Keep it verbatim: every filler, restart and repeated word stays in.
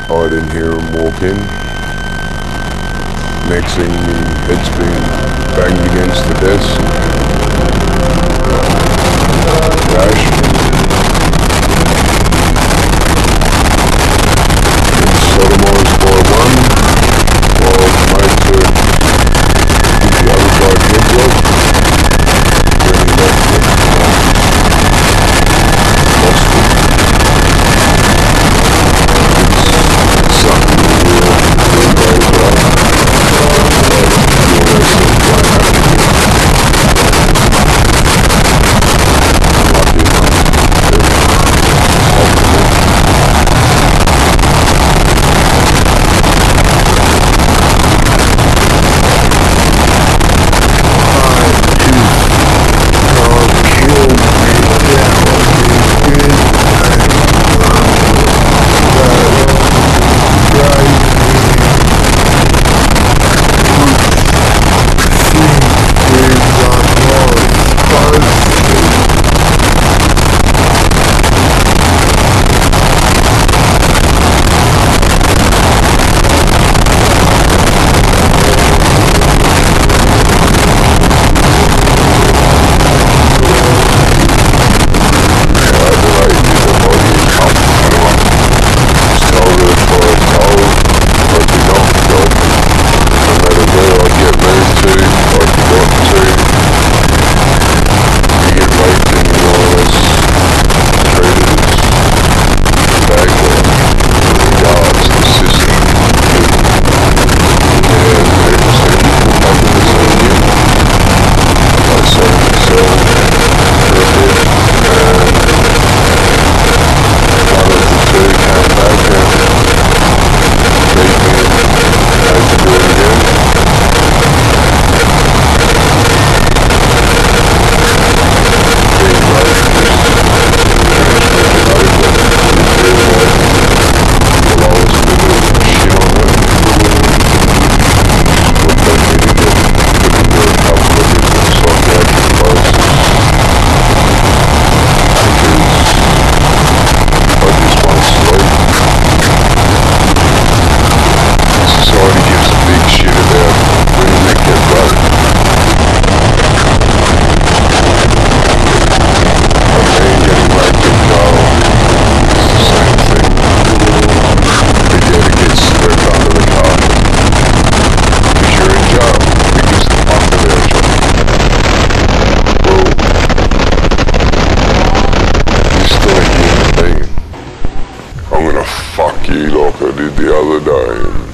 I didn't hear him walk in. Next thing, head's been banged against the desk. Dash. Sodomized by one, while made to give the other guy a headlock. When he left it, lost it. It's something that we'll do well. Fuck you like I did the other day.